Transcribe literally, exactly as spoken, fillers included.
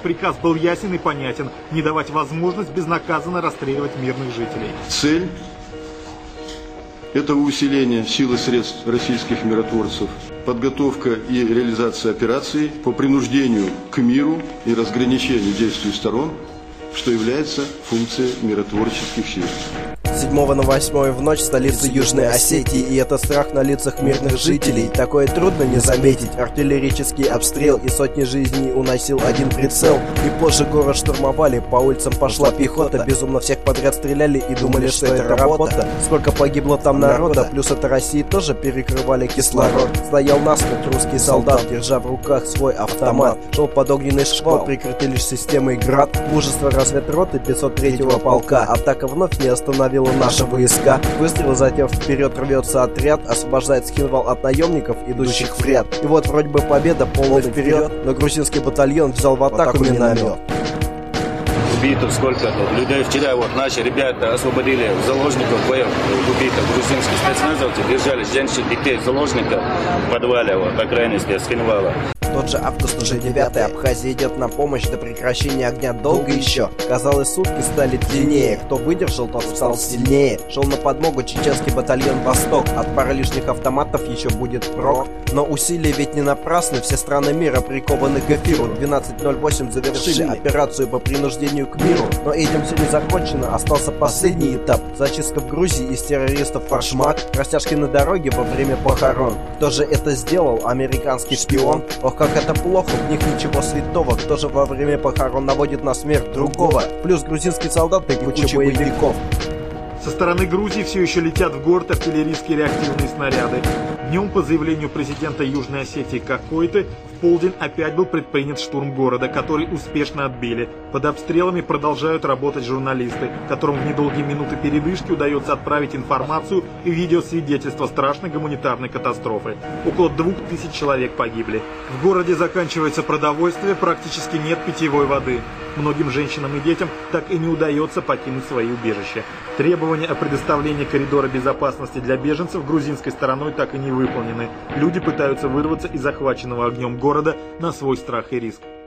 приказ был ясен и понятен – не давать возможность безнаказанно расстреливать мирных жителей. Цель этого усиления сил и средств российских миротворцев, подготовка и реализация операций по принуждению к миру и разграничению действий сторон, что является функцией миротворческих сил. С седьмого на восьмое в ночь в столице Южной Осетии, и это страх на лицах мирных жителей. Такое трудно не заметить. Артиллерийский обстрел и сотни жизней уносил один прицел. И позже город штурмовали, по улицам пошла пехота. Безумно всех подряд стреляли и думали, что это работа. Сколько погибло там народа, плюс это России тоже перекрывали кислород. Стоял насмерть русский солдат, держа в руках свой автомат. Шел под огненный шквал, прикрытый лишь системой град. Мужество разведроты пятьсот третьего полка. Атака вновь не остановила наши войска. Выстрел, затем вперед рвется отряд, освобождает Схинвал от наемников, идущих в ряд. И вот вроде бы победа, полный вперед, но грузинский батальон взял в атаку миномет. Убитых сколько тут людей. Вчера вот наши ребята освободили заложников боев убитых грузинских спецназовцев, держали женщин, детей, заложников в подвале, вот, по крайности, Схинвала. Тот же август уже девятый, Абхазия идет на помощь, до прекращения огня долго еще. Казалось, сутки стали длиннее, кто выдержал, тот стал сильнее. Шел на подмогу чеченский батальон «Восток», от пары лишних автоматов еще будет прок. Но усилия ведь не напрасны, все страны мира прикованы к эфиру. двенадцать ноль восемь завершили операцию по принуждению к миру. Но этим все не закончено, остался последний этап. Зачистка в Грузии из террористов фаршмак, растяжки на дороге во время похорон. Кто же это сделал? Американский шпион? Ох, как это плохо, в них ничего святого. Кто же во время похорон наводит на смерть другого? Плюс грузинский солдат и куча боевиков. Со стороны Грузии все еще летят в город артиллерийские реактивные снаряды. Днем, по заявлению президента Южной Осетии Какойты, в полдень опять был предпринят штурм города, который успешно отбили. Под обстрелами продолжают работать журналисты, которым в недолгие минуты передышки удается отправить информацию и видеосвидетельства страшной гуманитарной катастрофы. Около двух тысяч человек погибли. В городе заканчивается продовольствие, практически нет питьевой воды. Многим женщинам и детям так и не удается покинуть свои убежища. Требования о предоставлении коридора безопасности для беженцев грузинской стороной так и не выполнены. Люди пытаются вырваться из захваченного огнем города на свой страх и риск.